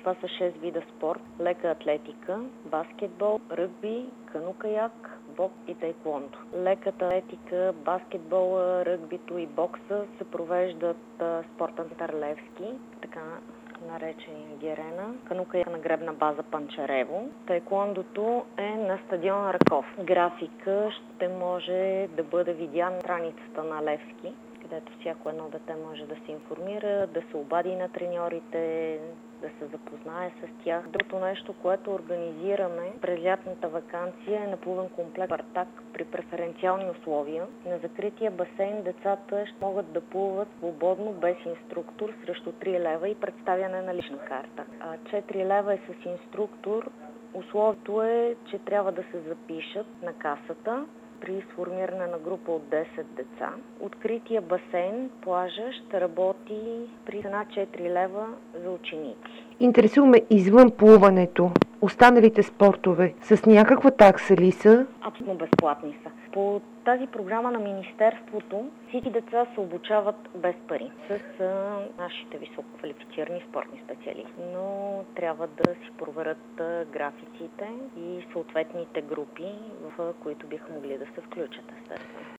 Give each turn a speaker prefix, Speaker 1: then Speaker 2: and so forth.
Speaker 1: Това са 6 вида спорт: лека атлетика, баскетбол, ръгби, кану-каяк, бокс и тайквондо. Леката атлетика, баскетбола, ръгбито и бокса се провеждат спортен център Левски, така наречения Герена, кану-каяк на гребна база Панчарево. Тайквондото е на стадион Раков. Графика ще може да бъде видян на страницата на Левски, където всяко едно дете може да се информира, да се обади на треньорите, да се запознае с тях. Другото нещо, което организираме през лятната ваканция, е наплувен комплект Спартак при преференциални условия. На закрития басейн децата ще могат да плуват свободно, без инструктор, срещу 3 лева и представяне на лична карта. 4 лева е с инструктор. Условието е, че трябва да се запишат на касата при сформиране на група от 10 деца. Открития басейн, плажа, ще работи при цена 4 лева за ученици.
Speaker 2: Интересуваме извън плуването. Останалите спортове с някаква такса ли са?
Speaker 1: Абсолютно безплатни са. По тази програма на Министерството всички деца се обучават без пари с нашите висококвалифицирани спортни специалисти. Но трябва да си проверят графиците и съответните групи, в които биха могли да се включат, естествено.